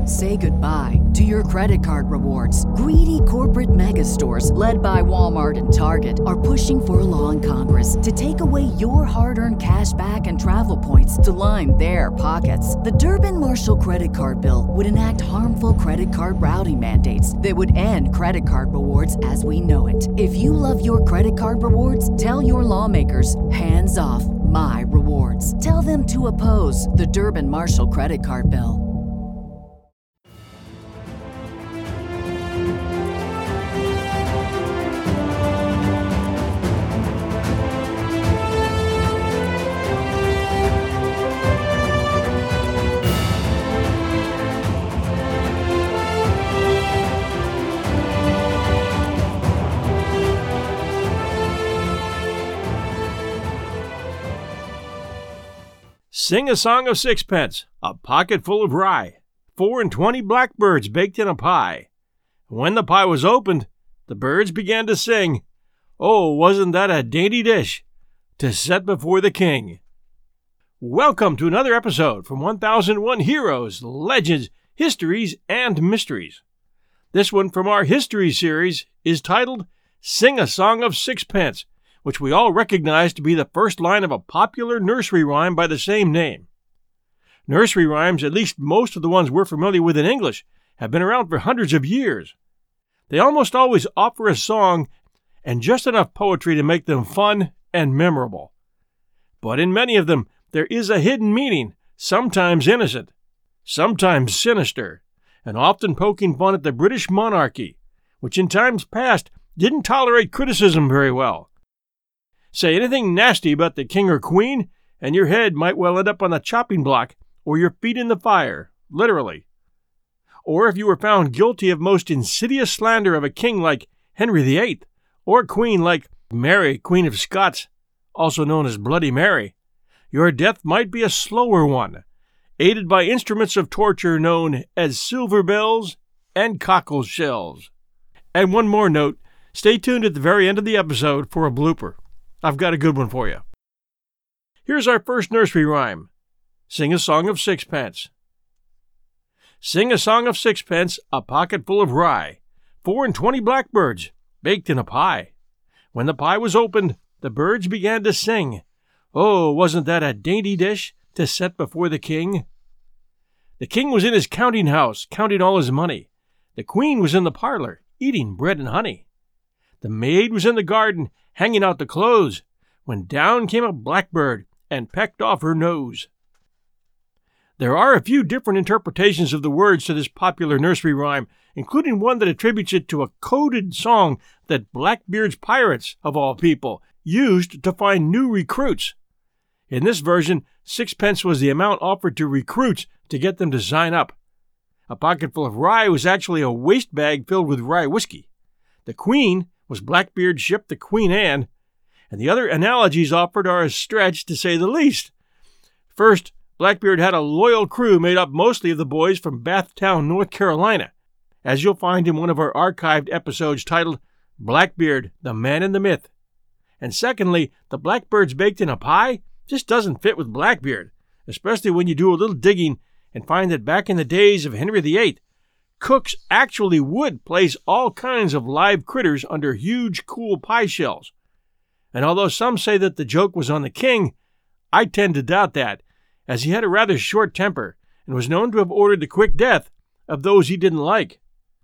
Say goodbye to your credit card rewards. Greedy corporate mega stores, led by Walmart and Target, are pushing for a law in Congress to take away your hard-earned cash back and travel points to line their pockets. The Durbin-Marshall credit card bill would enact harmful credit card routing mandates that would end credit card rewards as we know it. If you love your credit card rewards, tell your lawmakers, hands off my rewards. Tell them to oppose the Durbin-Marshall credit card bill. Sing a song of sixpence, a pocket full of rye, 4 blackbirds baked in a pie. When the pie was opened, the birds began to sing, "Oh, wasn't that a dainty dish to set before the king?" Welcome to another episode from 1001 Heroes, Legends, Histories, and Mysteries. This one from our History series is titled Sing a Song of Sixpence, which we all recognize to be the first line of a popular nursery rhyme by the same name. Nursery rhymes, at least most of the ones we're familiar with in English, have been around for hundreds of years. They almost always offer a song and just enough poetry to make them fun and memorable. But in many of them, there is a hidden meaning, sometimes innocent, sometimes sinister, and often poking fun at the British monarchy, which in times past didn't tolerate criticism very well. Say anything nasty about the king or queen, and your head might well end up on the chopping block or your feet in the fire, literally. Or if you were found guilty of most insidious slander of a king like Henry VIII, or a queen like Mary, Queen of Scots, also known as Bloody Mary, your death might be a slower one, aided by instruments of torture known as silver bells and cockle shells. And one more note, stay tuned at the very end of the episode for a blooper. I've got a good one for you. Here's our first nursery rhyme. Sing a song of sixpence. Sing a song of sixpence, a pocket full of rye, 4 blackbirds baked in a pie. When the pie was opened, the birds began to sing, "Oh, wasn't that a dainty dish to set before the king?" The king was in his counting house, counting all his money. The queen was in the parlor, eating bread and honey. The maid was in the garden, hanging out the clothes, when down came a blackbird and pecked off her nose. There are a few different interpretations of the words to this popular nursery rhyme, including one that attributes it to a coded song that Blackbeard's pirates, of all people, used to find new recruits. In this version, sixpence was the amount offered to recruits to get them to sign up. A pocketful of rye was actually a waste bag filled with rye whiskey. The queen was Blackbeard's ship, the Queen Anne, and the other analogies offered are a stretch to say the least. First, Blackbeard had a loyal crew made up mostly of the boys from Bathtown, North Carolina, as you'll find in one of our archived episodes titled Blackbeard, the Man in the Myth. And secondly, the blackbirds baked in a pie just doesn't fit with Blackbeard, especially when you do a little digging and find that back in the days of Henry VIII, cooks actually would place all kinds of live critters under huge, cool pie shells. And although some say that the joke was on the king, I tend to doubt that, as he had a rather short temper and was known to have ordered the quick death of those he didn't like.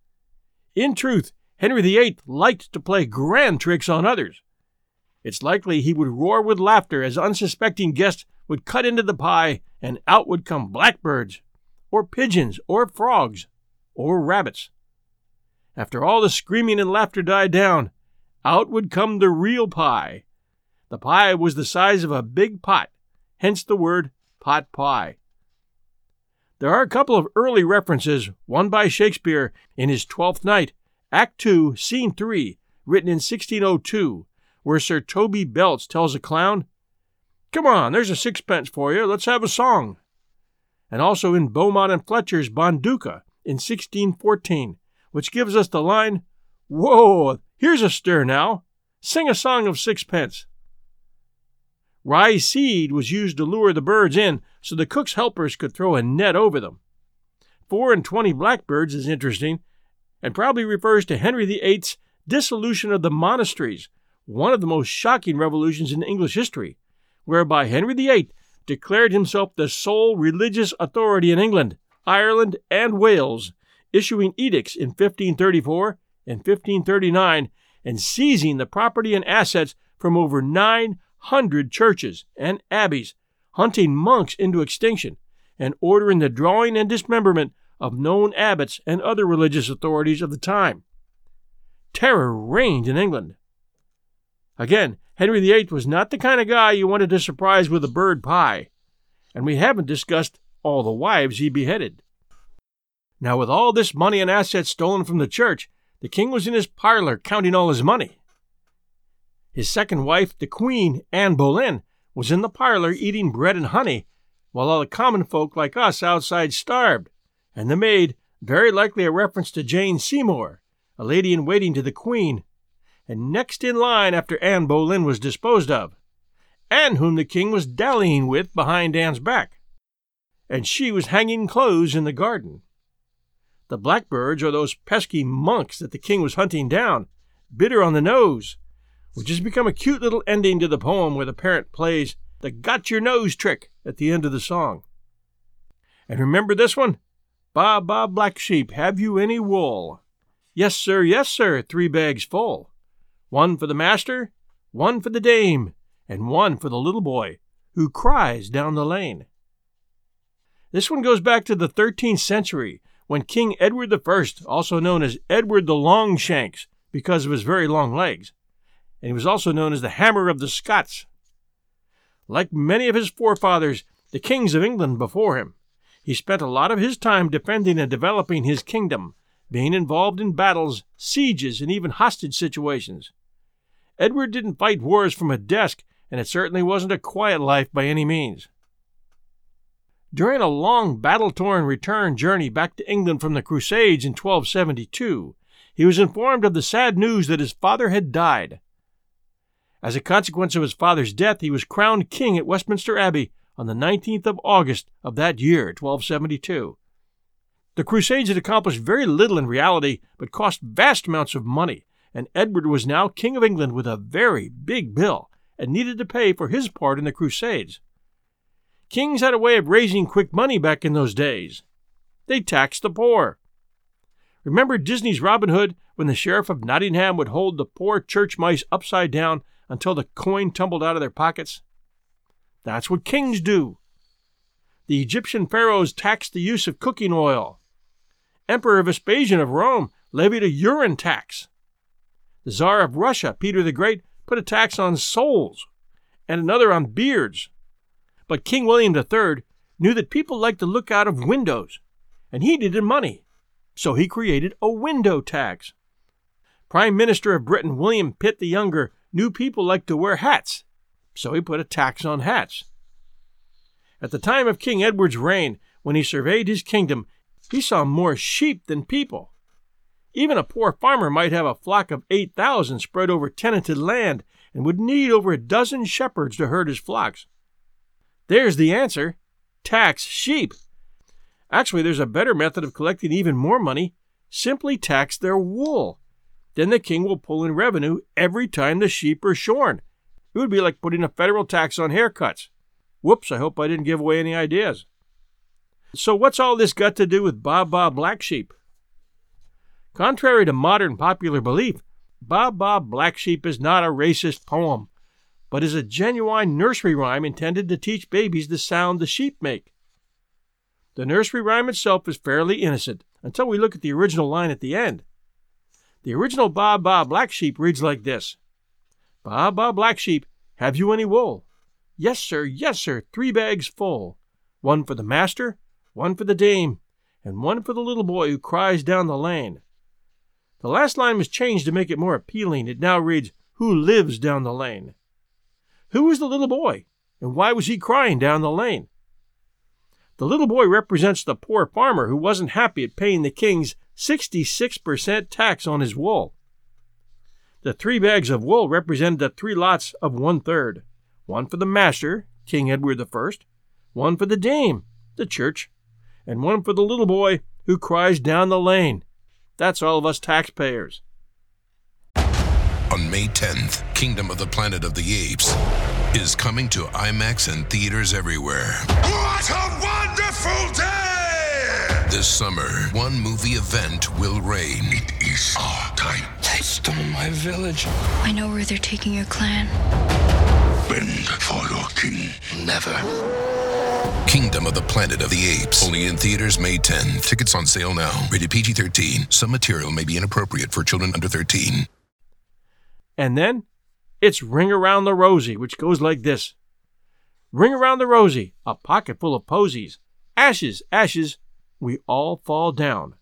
In truth, Henry VIII liked to play grand tricks on others. It's likely he would roar with laughter as unsuspecting guests would cut into the pie and out would come blackbirds, or pigeons, or frogs, or rabbits. After all the screaming and laughter died down, out would come the real pie. The pie was the size of a big pot, hence the word pot pie. There are a couple of early references, one by Shakespeare in his Twelfth Night, Act 2, Scene 3, written in 1602, where Sir Toby Belch tells a clown, "Come on, there's a sixpence for you, let's have a song." And also in Beaumont and Fletcher's Bonduca in 1614, which gives us the line, "Whoa, here's a stir now. Sing a song of sixpence." Rye seed was used to lure the birds in so the cook's helpers could throw a net over them. 4 and 20 Blackbirds is interesting and probably refers to Henry VIII's dissolution of the monasteries, one of the most shocking revolutions in English history, whereby Henry VIII declared himself the sole religious authority in England, Ireland, and Wales, issuing edicts in 1534 and 1539 and seizing the property and assets from over 900 churches and abbeys, hunting monks into extinction, and ordering the drawing and dismemberment of known abbots and other religious authorities of the time. Terror reigned in England. Again, Henry VIII was not the kind of guy you wanted to surprise with a bird pie, and we haven't discussed all the wives he beheaded. Now, with all this money and assets stolen from the church, the king was in his parlor counting all his money. His second wife, the Queen, Anne Boleyn, was in the parlor eating bread and honey, while all the common folk like us outside starved, and the maid, very likely a reference to Jane Seymour, a lady-in-waiting to the Queen, and next in line after Anne Boleyn was disposed of, and whom the king was dallying with behind Anne's back, and she was hanging clothes in the garden. The Blackbirds are those pesky monks that the king was hunting down, bitter on the nose, which has become a cute little ending to the poem where the parrot plays the "got your nose" trick at the end of the song. And remember this one? "Baa, baa, black sheep, have you any wool? Yes, sir, 3 bags full. 1 for the master, 1 for the dame, and 1 for the little boy who cries down the lane." This one goes back to the 13th century, when King Edward I, also known as Edward the Longshanks because of his very long legs, and he was also known as the Hammer of the Scots. Like many of his forefathers, the kings of England before him, he spent a lot of his time defending and developing his kingdom, being involved in battles, sieges, and even hostage situations. Edward didn't fight wars from a desk, and it certainly wasn't a quiet life by any means. During a long battle-torn return journey back to England from the Crusades in 1272, he was informed of the sad news that his father had died. As a consequence of his father's death, he was crowned king at Westminster Abbey on the 19th of August of that year, 1272. The Crusades had accomplished very little in reality, but cost vast amounts of money, and Edward was now King of England with a very big bill and needed to pay for his part in the Crusades. Kings had a way of raising quick money back in those days. They taxed the poor. Remember Disney's Robin Hood, when the sheriff of Nottingham would hold the poor church mice upside down until the coin tumbled out of their pockets? That's what kings do. The Egyptian pharaohs taxed the use of cooking oil. Emperor Vespasian of Rome levied a urine tax. The Tsar of Russia, Peter the Great, put a tax on souls and another on beards. But King William III knew that people liked to look out of windows, and he needed money, so he created a window tax. Prime Minister of Britain, William Pitt the Younger, knew people liked to wear hats, so he put a tax on hats. At the time of King Edward's reign, when he surveyed his kingdom, he saw more sheep than people. Even a poor farmer might have a flock of 8,000 spread over tenanted land and would need over a dozen shepherds to herd his flocks. There's the answer. Tax sheep. Actually, there's a better method of collecting even more money. Simply tax their wool. Then the king will pull in revenue every time the sheep are shorn. It would be like putting a federal tax on haircuts. Whoops, I hope I didn't give away any ideas. So what's all this got to do with Baa Baa Black Sheep? Contrary to modern popular belief, Baa Baa Black Sheep is not a racist poem, but is a genuine nursery rhyme intended to teach babies the sound the sheep make. The nursery rhyme itself is fairly innocent until we look at the original line at the end. The original Baa Baa Black Sheep reads like this: "Baa Baa Black Sheep, have you any wool? Yes, sir, 3 bags full. 1 for the master, 1 for the dame, and 1 for the little boy who cries down the lane." The last line was changed to make it more appealing. It now reads, "Who lives down the lane?" Who was the little boy, and why was he crying down the lane? The little boy represents the poor farmer who wasn't happy at paying the king's 66% tax on his wool. The 3 bags of wool represented the 3 lots of 1/3. 1 for the master, King Edward I, 1 for the dame, the church, and 1 for the little boy who cries down the lane. That's all of us taxpayers. On May 10th, Kingdom of the Planet of the Apes is coming to IMAX and theaters everywhere. What a wonderful day! This summer, one movie event will reign. It is our time. They stole my village. I know where they're taking your clan. Bend for your king. Never. Kingdom of the Planet of the Apes. Only in theaters May 10th. Tickets on sale now. Rated PG-13. Some material may be inappropriate for children under 13. And then it's Ring Around the Rosie, which goes like this. Ring around the Rosie, a pocket full of posies. Ashes, ashes, we all fall down.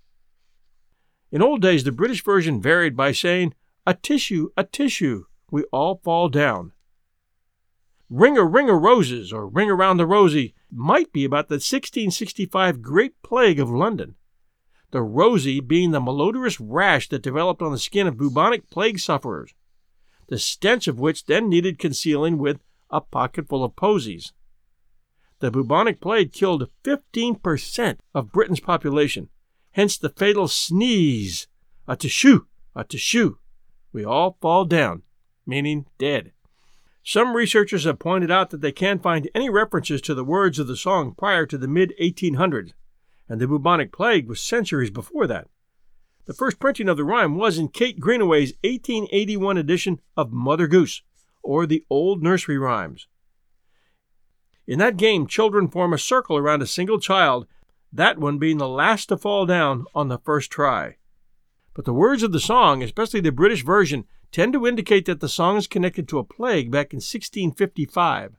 In old days, the British version varied by saying, a tissue, we all fall down. Ring a roses, or Ring Around the Rosie, might be about the 1665 Great Plague of London. The rosie being the malodorous rash that developed on the skin of bubonic plague sufferers, the stench of which then needed concealing with a pocket full of posies. The bubonic plague killed 15% of Britain's population, hence the fatal sneeze, a tissue, we all fall down, meaning dead. Some researchers have pointed out that they can't find any references to the words of the song prior to the mid-1800s, and the bubonic plague was centuries before that. The first printing of the rhyme was in Kate Greenaway's 1881 edition of Mother Goose, or the Old Nursery Rhymes. In that game, children form a circle around a single child, that one being the last to fall down on the first try. But the words of the song, especially the British version, tend to indicate that the song is connected to a plague back in 1655.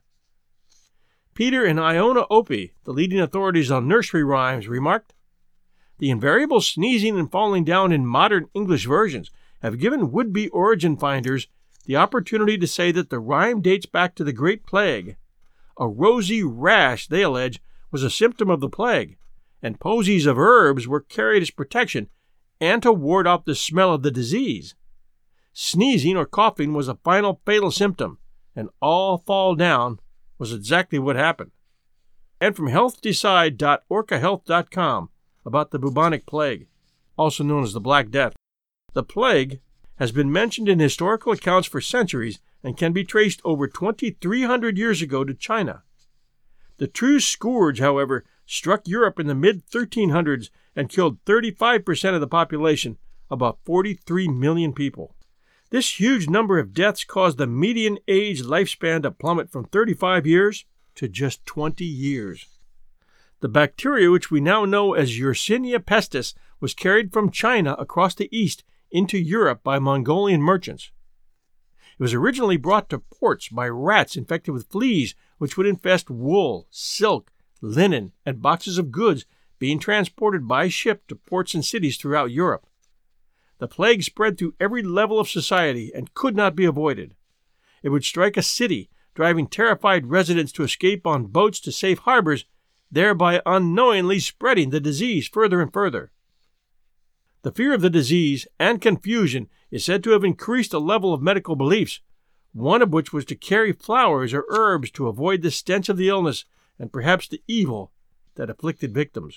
Peter and Iona Opie, the leading authorities on nursery rhymes, remarked, the invariable sneezing and falling down in modern English versions have given would-be origin finders the opportunity to say that the rhyme dates back to the Great Plague. A rosy rash, they allege, was a symptom of the plague, and posies of herbs were carried as protection and to ward off the smell of the disease. Sneezing or coughing was a final fatal symptom, and all fall down was exactly what happened. And from healthdecide.orcahealth.com about the bubonic plague, also known as the Black Death. The plague has been mentioned in historical accounts for centuries and can be traced over 2,300 years ago to China. The true scourge, however, struck Europe in the mid-1300s and killed 35% of the population, about 43 million people. This huge number of deaths caused the median age lifespan to plummet from 35 years to just 20 years. The bacteria, which we now know as Yersinia pestis, was carried from China across the east into Europe by Mongolian merchants. It was originally brought to ports by rats infected with fleas, which would infest wool, silk, linen, and boxes of goods being transported by ship to ports and cities throughout Europe. The plague spread through every level of society and could not be avoided. It would strike a city, driving terrified residents to escape on boats to safe harbors, thereby unknowingly spreading the disease further and further. The fear of the disease and confusion is said to have increased the level of medical beliefs, one of which was to carry flowers or herbs to avoid the stench of the illness and perhaps the evil that afflicted victims.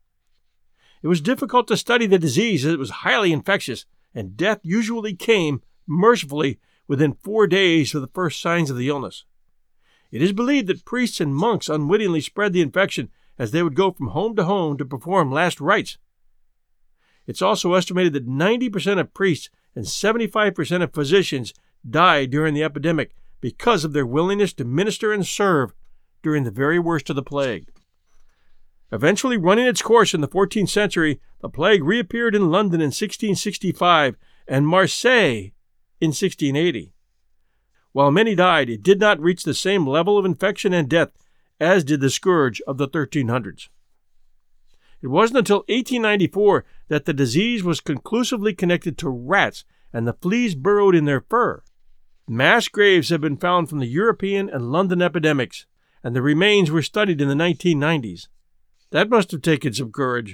It was difficult to study the disease as it was highly infectious, and death usually came, mercifully, within 4 days of the first signs of the illness. It is believed that priests and monks unwittingly spread the infection as they would go from home to perform last rites. It's also estimated that 90% of priests and 75% of physicians died during the epidemic because of their willingness to minister and serve during the very worst of the plague. Eventually running its course in the 14th century, the plague reappeared in London in 1665 and Marseille in 1680. While many died, it did not reach the same level of infection and death as did the scourge of the 1300s. It wasn't until 1894 that the disease was conclusively connected to rats and the fleas burrowed in their fur. Mass graves have been found from the European and London epidemics, and the remains were studied in the 1990s. That must have taken some courage.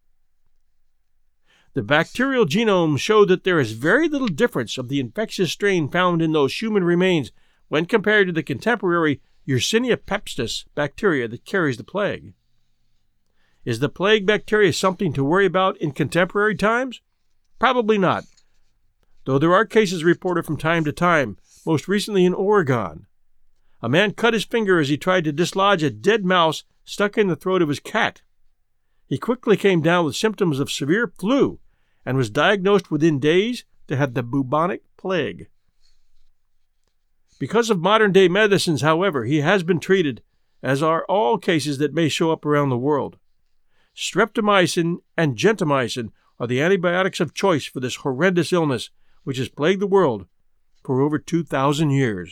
The bacterial genome showed that there is very little difference of the infectious strain found in those human remains when compared to the contemporary Yersinia pestis bacteria that carries the plague. Is the plague bacteria something to worry about in contemporary times? Probably not, though there are cases reported from time to time, most recently in Oregon. A man cut his finger as he tried to dislodge a dead mouse stuck in the throat of his cat. He quickly came down with symptoms of severe flu and was diagnosed within days to have the bubonic plague. Because of modern-day medicines, however, he has been treated, as are all cases that may show up around the world. Streptomycin and gentamicin are the antibiotics of choice for this horrendous illness, which has plagued the world for over 2,000 years.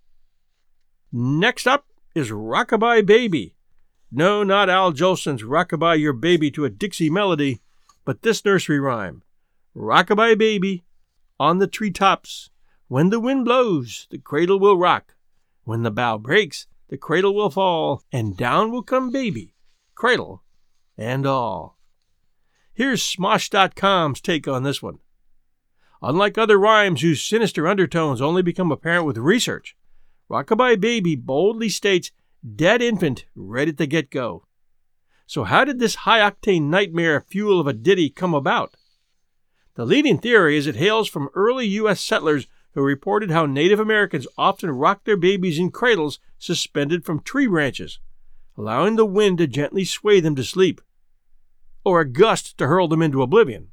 Next up is Rockabye Baby. No, not Al Jolson's Rockabye Your Baby to a Dixie Melody, but this nursery rhyme. Rockabye Baby, on the treetops. When the wind blows, the cradle will rock. When the bough breaks, the cradle will fall, and down will come baby, cradle and all. Here's Smosh.com's take on this one. Unlike other rhymes whose sinister undertones only become apparent with research, Rockabye Baby boldly states dead infant right at the get-go. So how did this high-octane nightmare fuel of a ditty come about? The leading theory is it hails from early U.S. settlers who reported how Native Americans often rocked their babies in cradles suspended from tree branches, allowing the wind to gently sway them to sleep, or a gust to hurl them into oblivion.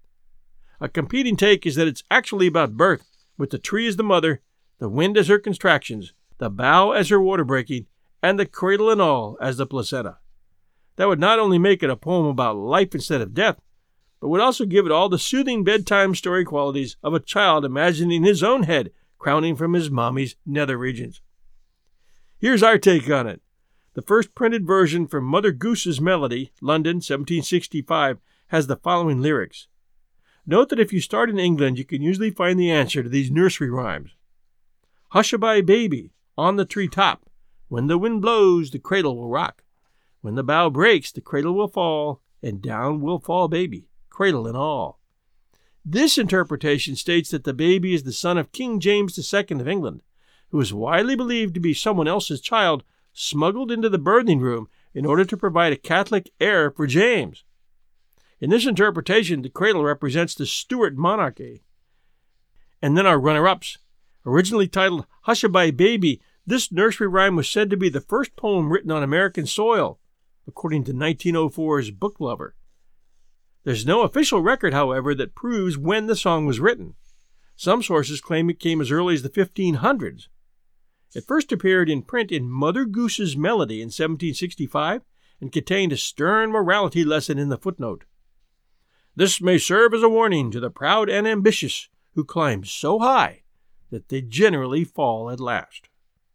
A competing take is that it's actually about birth, with the tree as the mother, the wind as her contractions, the bough as her water breaking, and the cradle and all as the placenta. That would not only make it a poem about life instead of death, but would also give it all the soothing bedtime story qualities of a child imagining his own head crowning from his mommy's nether regions. Here's our take on it. The first printed version from Mother Goose's Melody, London, 1765, has the following lyrics. Note that if you start in England, you can usually find the answer to these nursery rhymes. Hushabye baby, on the tree top. When the wind blows, the cradle will rock. When the bough breaks, the cradle will fall, and down will fall baby, cradle and all. This interpretation states that the baby is the son of King James II of England, who is widely believed to be someone else's child smuggled into the birthing room in order to provide a Catholic heir for James. In this interpretation, the cradle represents the Stuart monarchy. And then our runner-ups. Originally titled Hushabye Baby, this nursery rhyme was said to be the first poem written on American soil, according to 1904's Book Lover. There's no official record, however, that proves when the song was written. Some sources claim it came as early as the 1500s. It first appeared in print in Mother Goose's Melody in 1765 and contained a stern morality lesson in the footnote. This may serve as a warning to the proud and ambitious who climb so high that they generally fall at last.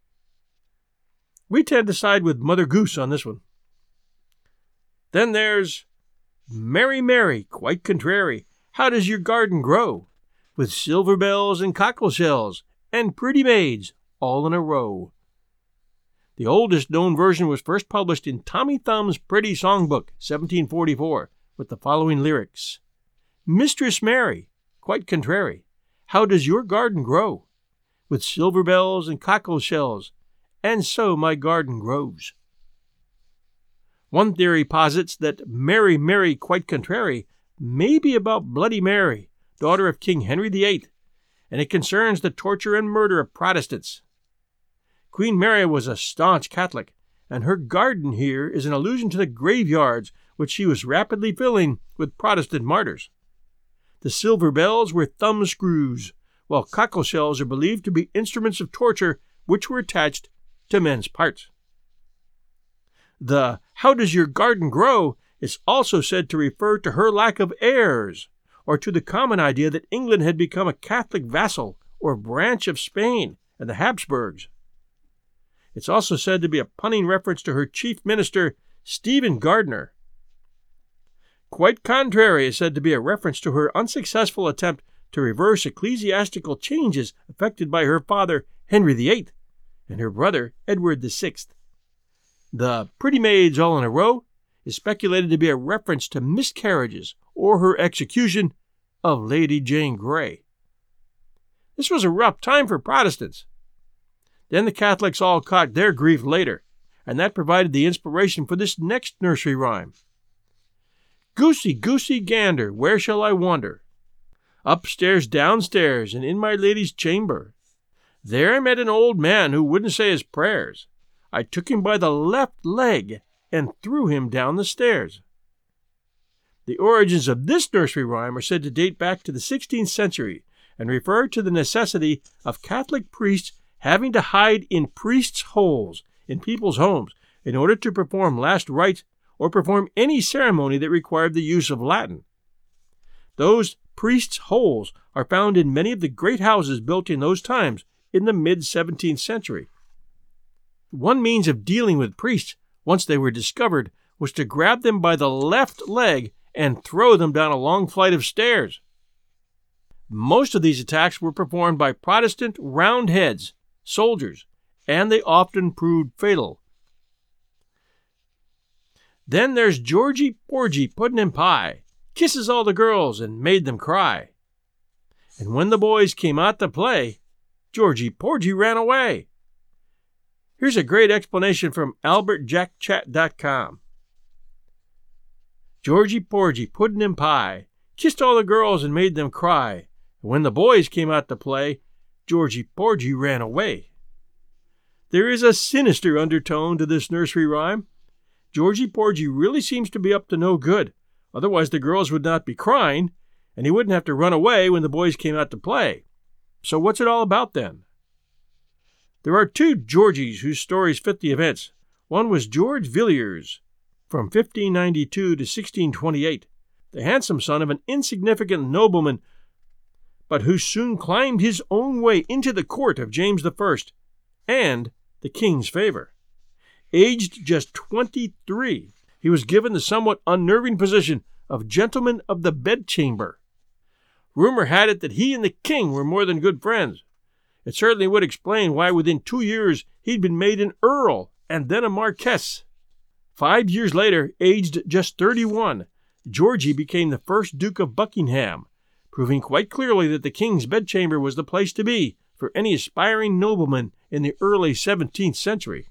We tend to side with Mother Goose on this one. Then there's Mary, Mary, quite contrary, how does your garden grow? With silver bells and cockle shells and pretty maids all in a row. The oldest known version was first published in Tommy Thumb's Pretty Songbook, 1744, with the following lyrics. Mistress Mary, quite contrary, how does your garden grow? With silver bells and cockle shells, and so my garden grows. One theory posits that Mary, Mary, quite contrary may be about Bloody Mary, daughter of King Henry VIII, and it concerns the torture and murder of Protestants. Queen Mary was a staunch Catholic, and her garden here is an allusion to the graveyards which she was rapidly filling with Protestant martyrs. The silver bells were thumb screws, while cockle shells are believed to be instruments of torture which were attached to men's parts. The "How does your garden grow?" is also said to refer to her lack of heirs, or to the common idea that England had become a Catholic vassal or branch of Spain and the Habsburgs. It's also said to be a punning reference to her chief minister, Stephen Gardiner. Quite contrary is said to be a reference to her unsuccessful attempt to reverse ecclesiastical changes effected by her father, Henry VIII, and her brother, Edward VI. The pretty maids all in a row is speculated to be a reference to miscarriages or her execution of Lady Jane Grey. This was a rough time for Protestants. Then the Catholics all caught their grief later, and that provided the inspiration for this next nursery rhyme. Goosey, goosey gander, where shall I wander? Upstairs, downstairs, and in my lady's chamber. There I met an old man who wouldn't say his prayers. I took him by the left leg and threw him down the stairs. The origins of this nursery rhyme are said to date back to the 16th century and refer to the necessity of Catholic priests having to hide in priests' holes in people's homes in order to perform last rites or perform any ceremony that required the use of Latin. Those priests' holes are found in many of the great houses built in those times in the mid-17th century. One means of dealing with priests, once they were discovered, was to grab them by the left leg and throw them down a long flight of stairs. Most of these attacks were performed by Protestant Roundheads, soldiers, and they often proved fatal. Then there's Georgie Porgy Puddin' and Pie, kisses all the girls and made them cry. And when the boys came out to play, Georgie Porgy ran away. Here's a great explanation from AlbertJackChat.com. Georgie Porgy Puddin' and Pie kissed all the girls and made them cry. And when the boys came out to play, Georgie Porgy ran away. There is a sinister undertone to this nursery rhyme. Georgie Porgy really seems to be up to no good. Otherwise the girls would not be crying, and he wouldn't have to run away when the boys came out to play. So what's it all about then? There are two Georgies whose stories fit the events. One was George Villiers, from 1592 to 1628, the handsome son of an insignificant nobleman, but who soon climbed his own way into the court of James I and the king's favor. Aged just 23, he was given the somewhat unnerving position of Gentleman of the Bedchamber. Rumor had it that he and the king were more than good friends. It certainly would explain why within 2 years he'd been made an earl and then a marquess. 5 years later, aged just 31, Georgie became the first Duke of Buckingham, proving quite clearly that the king's bedchamber was the place to be for any aspiring nobleman in the early 17th century.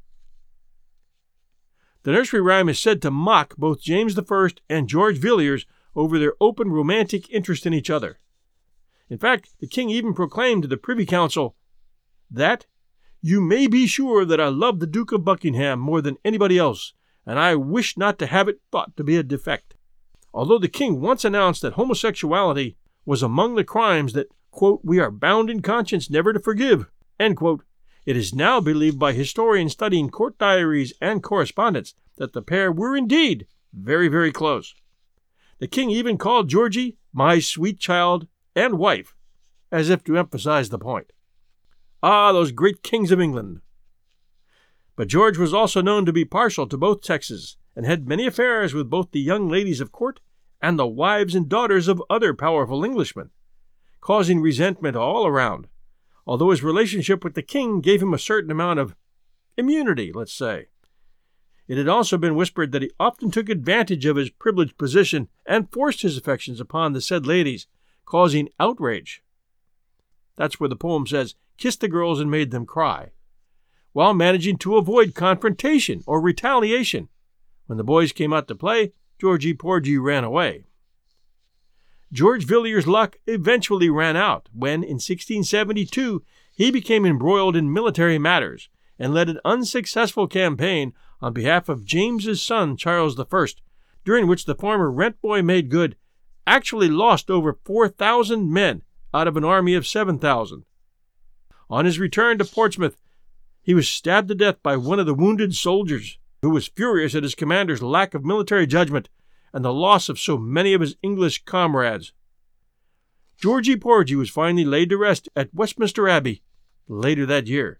The nursery rhyme is said to mock both James I and George Villiers over their open romantic interest in each other. In fact, the king even proclaimed to the Privy Council that, "You may be sure that I love the Duke of Buckingham more than anybody else, and I wish not to have it thought to be a defect." Although the king once announced that homosexuality was among the crimes that, quote, "we are bound in conscience never to forgive," end quote, it is now believed by historians studying court diaries and correspondence that the pair were indeed very, very close. The king even called Georgie "my sweet child and wife," as if to emphasize the point. Ah, those great kings of England! But George was also known to be partial to both sexes, and had many affairs with both the young ladies of court and the wives and daughters of other powerful Englishmen, causing resentment all around, although his relationship with the king gave him a certain amount of immunity, let's say. It had also been whispered that he often took advantage of his privileged position and forced his affections upon the said ladies, causing outrage. That's where the poem says, "kissed the girls and made them cry," while managing to avoid confrontation or retaliation. When the boys came out to play, Georgie Porgy ran away. George Villiers' luck eventually ran out when, in 1672, he became embroiled in military matters and led an unsuccessful campaign on behalf of James's son, Charles I, during which the former rent boy made good actually lost over 4,000 men out of an army of 7,000. On his return to Portsmouth, he was stabbed to death by one of the wounded soldiers, who was furious at his commander's lack of military judgment and the loss of so many of his English comrades. Georgie Porgy was finally laid to rest at Westminster Abbey later that year.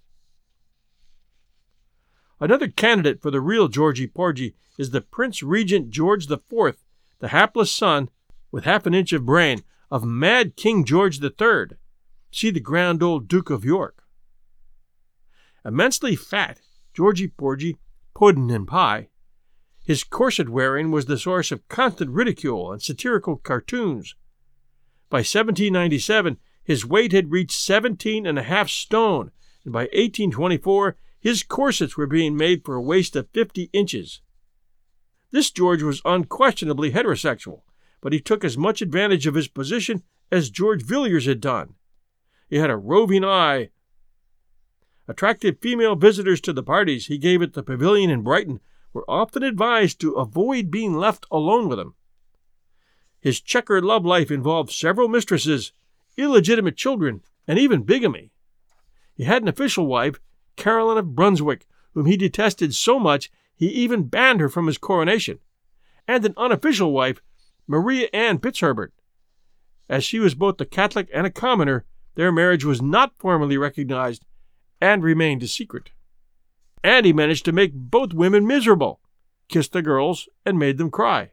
Another candidate for the real Georgie Porgy is the Prince Regent George IV, the hapless son, with half an inch of brain, of mad King George III. See the grand old Duke of York. Immensely fat, Georgie Porgy, Puddin' and Pie, his corset-wearing was the source of constant ridicule and satirical cartoons. By 1797, his weight had reached 17.5 stone, and by 1824, his corsets were being made for a waist of 50 inches. This George was unquestionably heterosexual, but he took as much advantage of his position as George Villiers had done. He had a roving eye. Attractive female visitors to the parties he gave at the Pavilion in Brighton were often advised to avoid being left alone with him. His checkered love life involved several mistresses, illegitimate children, and even bigamy. He had an official wife, Caroline of Brunswick, whom he detested so much he even banned her from his coronation, and an unofficial wife, Maria Ann Fitzherbert. As she was both a Catholic and a commoner, their marriage was not formally recognized and remained a secret. And he managed to make both women miserable, kissed the girls, and made them cry.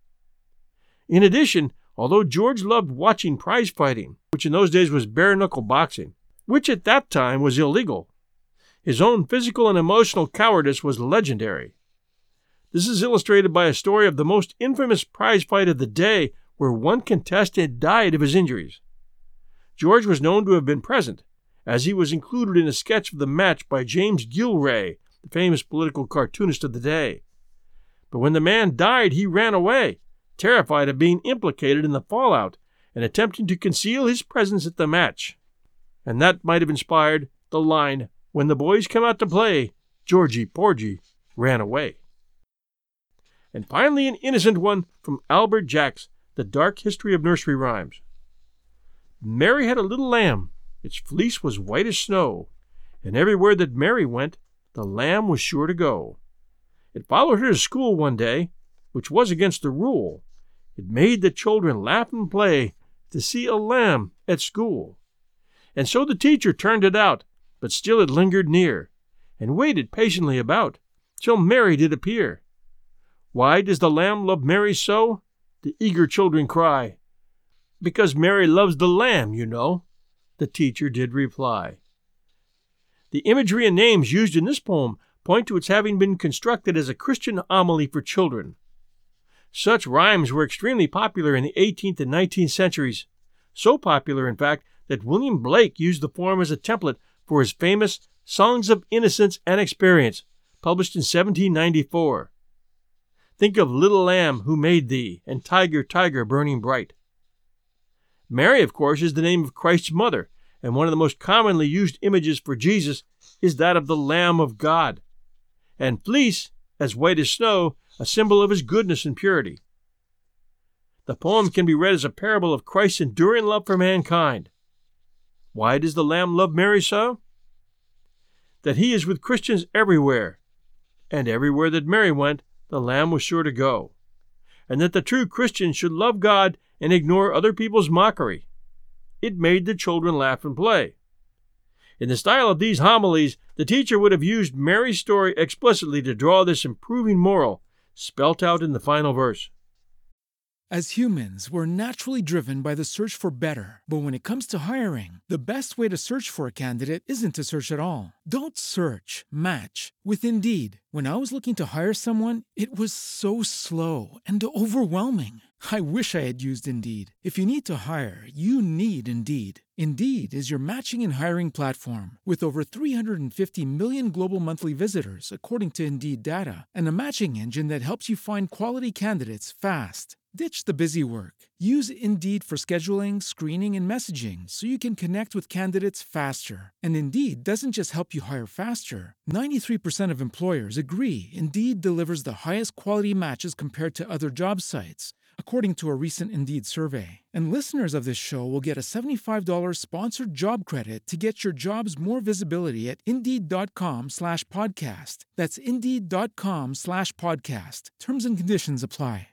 In addition, although George loved watching prize fighting, which in those days was bare-knuckle boxing, which at that time was illegal, his own physical and emotional cowardice was legendary. This is illustrated by a story of the most infamous prize fight of the day, where one contestant died of his injuries. George was known to have been present, as he was included in a sketch of the match by James Gilray, the famous political cartoonist of the day. But when the man died, he ran away, terrified of being implicated in the fallout and attempting to conceal his presence at the match. And that might have inspired the line, "When the boys come out to play, Georgie Porgy ran away." And finally an innocent one from Albert Jacks, The Dark History of Nursery Rhymes. Mary had a little lamb, its fleece was white as snow, and everywhere that Mary went, the lamb was sure to go. It followed her to school one day, which was against the rule. It made the children laugh and play to see a lamb at school. And so the teacher turned it out, but still it lingered near, and waited patiently about, till Mary did appear. "Why does the lamb love Mary so?" the eager children cry. "Because Mary loves the lamb, you know," the teacher did reply. The imagery and names used in this poem point to its having been constructed as a Christian homily for children. Such rhymes were extremely popular in the 18th and 19th centuries, so popular, in fact, that William Blake used the form as a template for his famous Songs of Innocence and Experience, published in 1794. Think of Little Lamb Who Made Thee and Tiger, Tiger, Burning Bright. Mary, of course, is the name of Christ's mother, and one of the most commonly used images for Jesus is that of the Lamb of God. And fleece, as white as snow, a symbol of his goodness and purity. The poem can be read as a parable of Christ's enduring love for mankind. Why does the Lamb love Mary so? That he is with Christians everywhere, and everywhere that Mary went, the Lamb was sure to go, and that the true Christian should love God and ignore other people's mockery. It made the children laugh and play. In the style of these homilies, the teacher would have used Mary's story explicitly to draw this improving moral, spelt out in the final verse. As humans, we're naturally driven by the search for better. But when it comes to hiring, the best way to search for a candidate isn't to search at all. Don't search, match with Indeed. When I was looking to hire someone, it was so slow and overwhelming. I wish I had used Indeed. If you need to hire, you need Indeed. Indeed is your matching and hiring platform with over 350 million global monthly visitors, according to Indeed data, and a matching engine that helps you find quality candidates fast. Ditch the busy work. Use Indeed for scheduling, screening, and messaging so you can connect with candidates faster. And Indeed doesn't just help you hire faster. 93% of employers agree Indeed delivers the highest quality matches compared to other job sites, according to a recent Indeed survey. And listeners of this show will get a $75 sponsored job credit to get your jobs more visibility at Indeed.com/podcast. That's Indeed.com/podcast. Terms and conditions apply.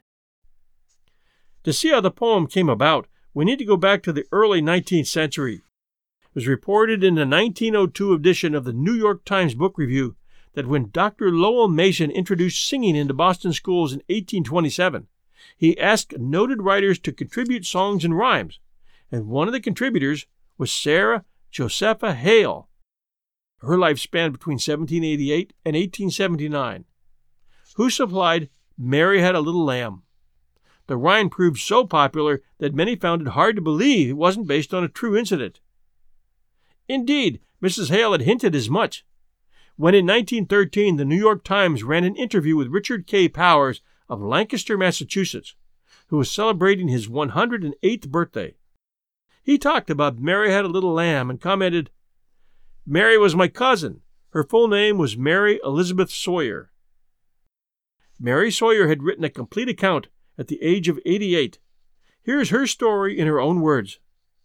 To see how the poem came about, we need to go back to the early 19th century. It was reported in the 1902 edition of the New York Times Book Review that when Dr. Lowell Mason introduced singing into Boston schools in 1827, he asked noted writers to contribute songs and rhymes, and one of the contributors was Sarah Josepha Hale. Her life spanned between 1788 and 1879. Who supplied "Mary Had a Little Lamb." The rhyme proved so popular that many found it hard to believe it wasn't based on a true incident. Indeed, Mrs. Hale had hinted as much. When in 1913 the New York Times ran an interview with Richard K. Powers, of Lancaster, Massachusetts, who was celebrating his 108th birthday. He talked about Mary Had a Little Lamb and commented, "Mary was my cousin. Her full name was Mary Elizabeth Sawyer." Mary Sawyer had written a complete account at the age of 88. Here's her story in her own words.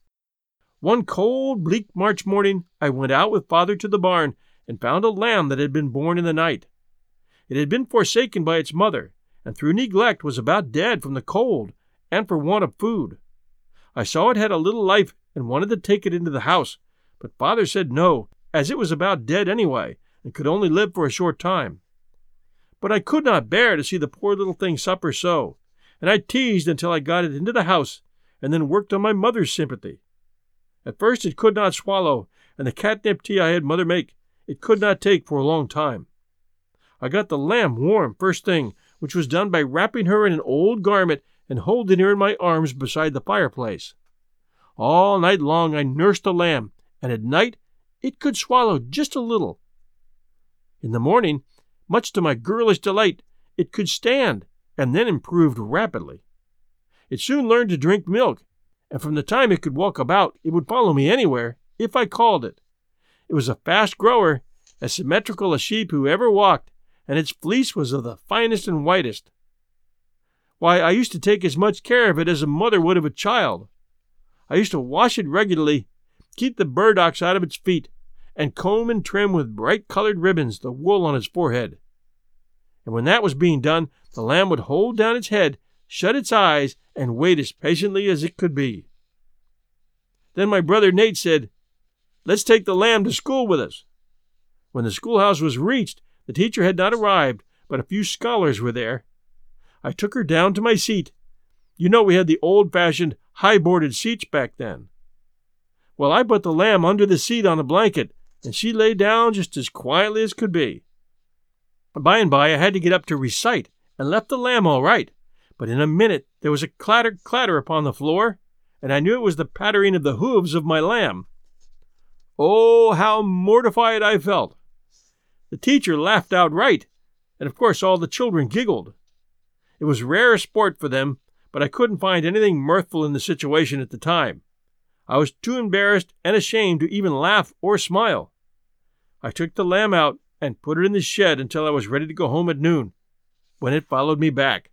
"One cold, bleak March morning, I went out with Father to the barn and found a lamb that had been born in the night. It had been forsaken by its mother, and through neglect was about dead from the cold and for want of food. I saw it had a little life and wanted to take it into the house, but Father said no, as it was about dead anyway, and could only live for a short time. But I could not bear to see the poor little thing suffer so, and I teased until I got it into the house, and then worked on my mother's sympathy. At first it could not swallow, and the catnip tea I had Mother make it could not take for a long time. I got the lamb warm first thing, which was done by wrapping her in an old garment and holding her in my arms beside the fireplace. All night long I nursed the lamb, and at night it could swallow just a little. In the morning, much to my girlish delight, it could stand, and then improved rapidly. It soon learned to drink milk, and from the time it could walk about, it would follow me anywhere, if I called it. It was a fast grower, as symmetrical a sheep who ever walked, and its fleece was of the finest and whitest. Why, I used to take as much care of it as a mother would of a child. I used to wash it regularly, keep the burdocks out of its feet, and comb and trim with bright-colored ribbons the wool on its forehead. And when that was being done, the lamb would hold down its head, shut its eyes, and wait as patiently as it could be. Then my brother Nate said, 'Let's take the lamb to school with us.' When the schoolhouse was reached, the teacher had not arrived, but a few scholars were there. I took her down to my seat. You know we had the old-fashioned, high-boarded seats back then. Well, I put the lamb under the seat on a blanket, and she lay down just as quietly as could be. By and by I had to get up to recite, and left the lamb all right, but in a minute there was a clatter upon the floor, and I knew it was the pattering of the hooves of my lamb. Oh, how mortified I felt! The teacher laughed outright, and of course all the children giggled. It was rare sport for them, but I couldn't find anything mirthful in the situation at the time. I was too embarrassed and ashamed to even laugh or smile. I took the lamb out and put it in the shed until I was ready to go home at noon, when it followed me back.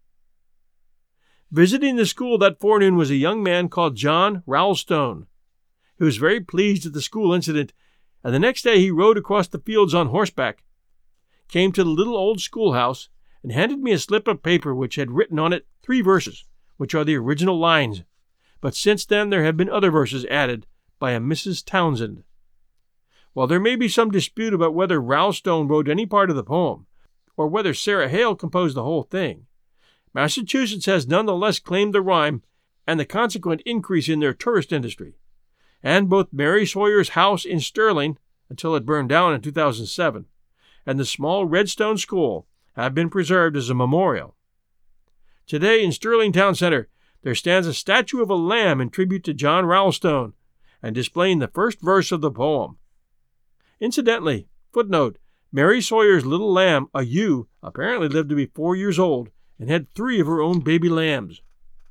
Visiting the school that forenoon was a young man called John Ralston. He was very pleased at the school incident, and the next day he rode across the fields on horseback, came to the little old schoolhouse, and handed me a slip of paper which had written on it 3 verses, which are the original lines, but since then there have been other verses added by a Mrs. Townsend. While there may be some dispute about whether Ralston wrote any part of the poem, or whether Sarah Hale composed the whole thing, Massachusetts has nonetheless claimed the rhyme and the consequent increase in their tourist industry, and both Mary Sawyer's house in Sterling, until it burned down in 2007, and the small Redstone School have been preserved as a memorial. Today in Sterling Town Center, there stands a statue of a lamb in tribute to John Ralston, and displaying the first verse of the poem. Incidentally, footnote, Mary Sawyer's little lamb, a ewe, apparently lived to be 4 years old and had 3 of her own baby lambs.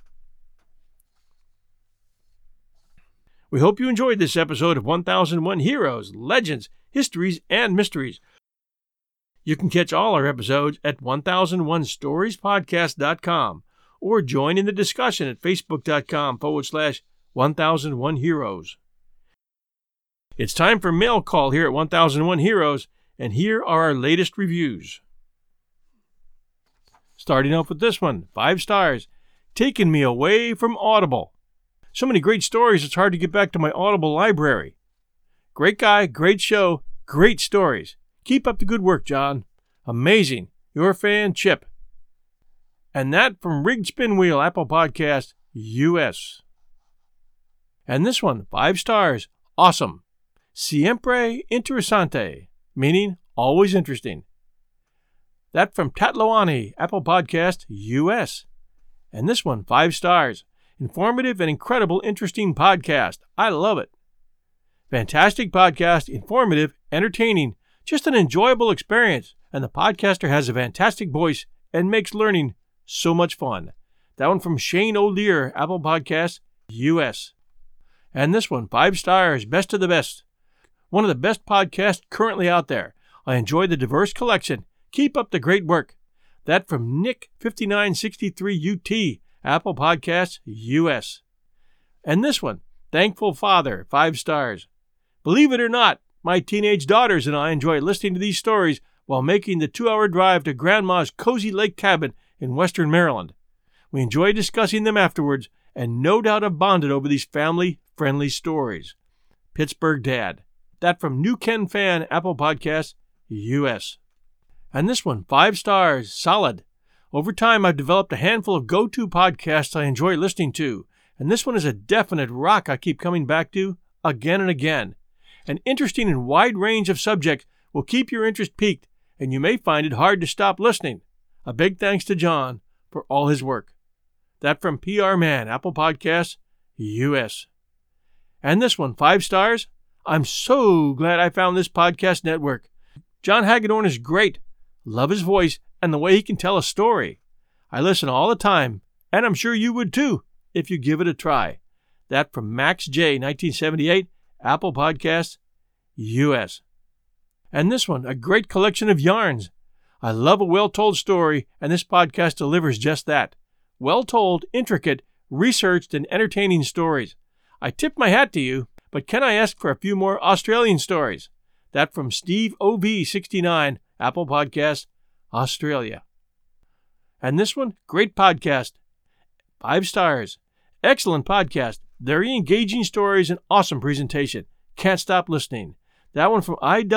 We hope you enjoyed this episode of 1001 Heroes, Legends, Histories, and Mysteries. You can catch all our episodes at 1001storiespodcast.com or join in the discussion at facebook.com/1001 Heroes. It's time for mail call here at 1001 Heroes, and here are our latest reviews. Starting off with this one, 5 stars, taking me away from Audible. So many great stories, it's hard to get back to my Audible library. Great guy, great show, great stories. Keep up the good work, John. Amazing. Your fan, Chip. And that from Rigged Spin Wheel, Apple Podcast, US. And this one, 5 stars, awesome. Siempre interesante, meaning always interesting. That from Tatloani, Apple Podcast, US. And this one, 5 stars. Informative and incredible, interesting podcast. I love it. Fantastic podcast, informative, entertaining, just an enjoyable experience, and the podcaster has a fantastic voice and makes learning So much fun. That one from Shane O'Lear, Apple Podcasts, US. And this one, 5 stars, best of the best. One of the best podcasts currently out there. I enjoy the diverse collection. Keep up the great work. That from Nick5963UT, Apple Podcasts, US. And this one, Thankful Father, 5 stars. Believe it or not, my teenage daughters and I enjoy listening to these stories while making the 2-hour drive to Grandma's cozy lake cabin in western Maryland. We enjoy discussing them afterwards and no doubt have bonded over these family-friendly stories. Pittsburgh Dad. That from New Ken Fan, Apple Podcasts, US. And this one, 5 stars, solid. Over time, I've developed a handful of go-to podcasts I enjoy listening to, and this one is a definite rock I keep coming back to again and again. An interesting and wide range of subjects will keep your interest piqued, and you may find it hard to stop listening. A big thanks to John for all his work. That from PR Man, Apple Podcasts, US. And this one, 5 stars. I'm so glad I found this podcast network. John Hagedorn is great. Love his voice and the way he can tell a story. I listen all the time, and I'm sure you would too if you give it a try. That from Max J, 1978, Apple Podcasts, US. And this one, a great collection of yarns. I love a well-told story, and this podcast delivers just that. Well-told, intricate, researched, and entertaining stories. I tip my hat to you, but can I ask for a few more Australian stories? That from Steve OB69, Apple Podcasts, Australia. And this one, great podcast. 5 stars. Excellent podcast. Very engaging stories and awesome presentation. Can't stop listening. That one from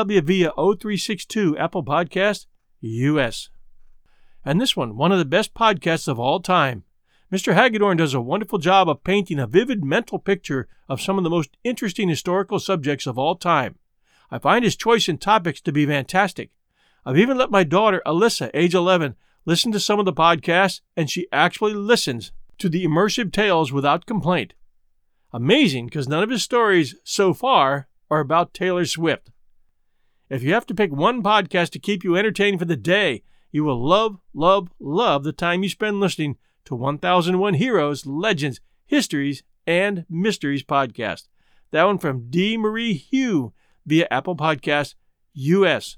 IWVIA0362, Apple Podcasts, US. And this one of the best podcasts of all time. Mr. Hagedorn does a wonderful job of painting a vivid mental picture of some of the most interesting historical subjects of all time. I find his choice in topics to be fantastic. I've even let my daughter, Alyssa, age 11, listen to some of the podcasts, and she actually listens to the immersive tales without complaint. Amazing, because none of his stories so far are about Taylor Swift. If you have to pick one podcast to keep you entertained for the day, you will love, love, love the time you spend listening to 1001 Heroes, Legends, Histories, and Mysteries podcast. That one from D. Marie Hugh via Apple Podcasts, US.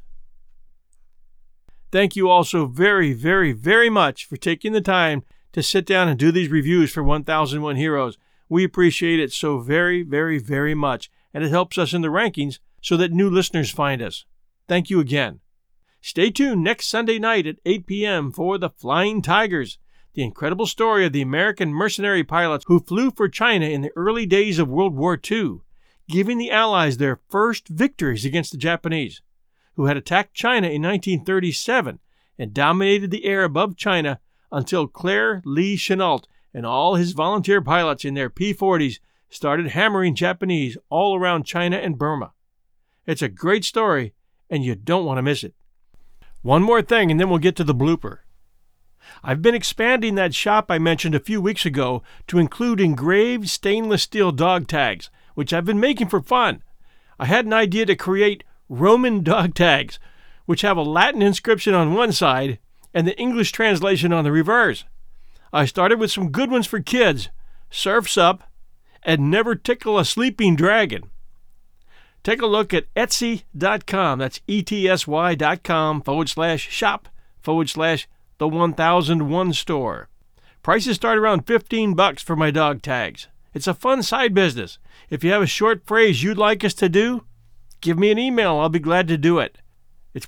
Thank you all so very, very, very much for taking the time to sit down and do these reviews for 1001 Heroes. We appreciate it so very, very, very much, and it helps us in the rankings so that new listeners find us. Thank you again. Stay tuned next Sunday night at 8 p.m. for The Flying Tigers, the incredible story of the American mercenary pilots who flew for China in the early days of World War II, giving the Allies their first victories against the Japanese, who had attacked China in 1937 and dominated the air above China until Claire Lee Chennault and all his volunteer pilots in their P-40s started hammering Japanese all around China and Burma. It's a great story, and you don't want to miss it. One more thing, and then we'll get to the blooper. I've been expanding that shop I mentioned a few weeks ago to include engraved stainless steel dog tags, which I've been making for fun. I had an idea to create Roman dog tags, which have a Latin inscription on one side and the English translation on the reverse. I started with some good ones for kids, Surf's Up, and Never Tickle a Sleeping Dragon. Take a look at Etsy.com, that's etsy.com/shop/the 1001 store. Prices start around $15 for my dog tags. It's a fun side business. If you have a short phrase you'd like us to do, give me an email. I'll be glad to do it. It's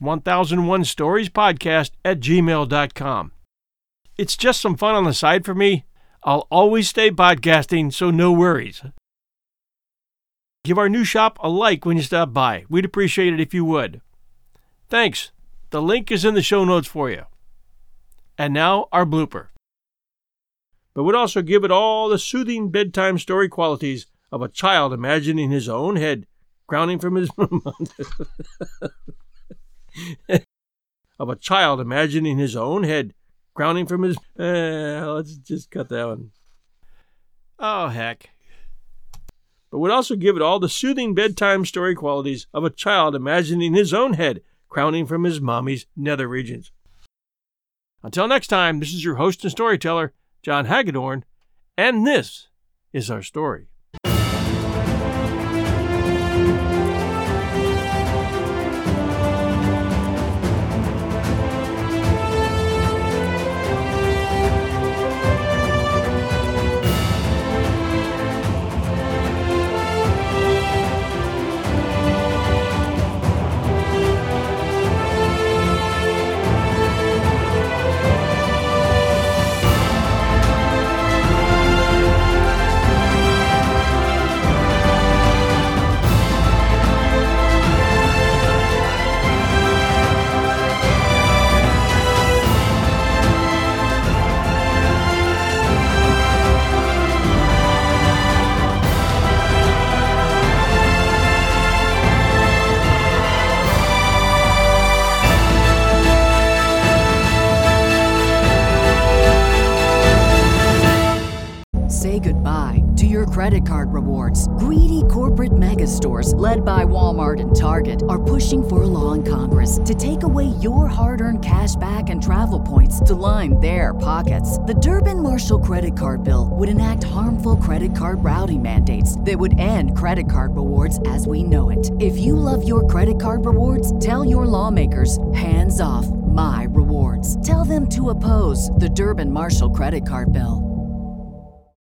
1001storiespodcast@gmail.com. It's just some fun on the side for me. I'll always stay podcasting, so no worries. Give our new shop a like when you stop by. We'd appreciate it if you would. Thanks. The link is in the show notes for you. And now, our blooper. But would also give it all the soothing bedtime story qualities of a child imagining his own head crowning from his... of a child imagining his own head crowning from his... let's just cut that one. Oh, heck. But would also give it all the soothing bedtime story qualities of a child imagining his own head crowning from his mommy's nether regions. Until next time, this is your host and storyteller, John Hagedorn, and this is our story. Say goodbye to your credit card rewards. Greedy corporate mega stores, led by Walmart and Target, are pushing for a law in Congress to take away your hard-earned cash back and travel points to line their pockets. The Durbin-Marshall credit card bill would enact harmful credit card routing mandates that would end credit card rewards as we know it. If you love your credit card rewards, tell your lawmakers, hands off my rewards. Tell them to oppose the Durbin-Marshall credit card bill.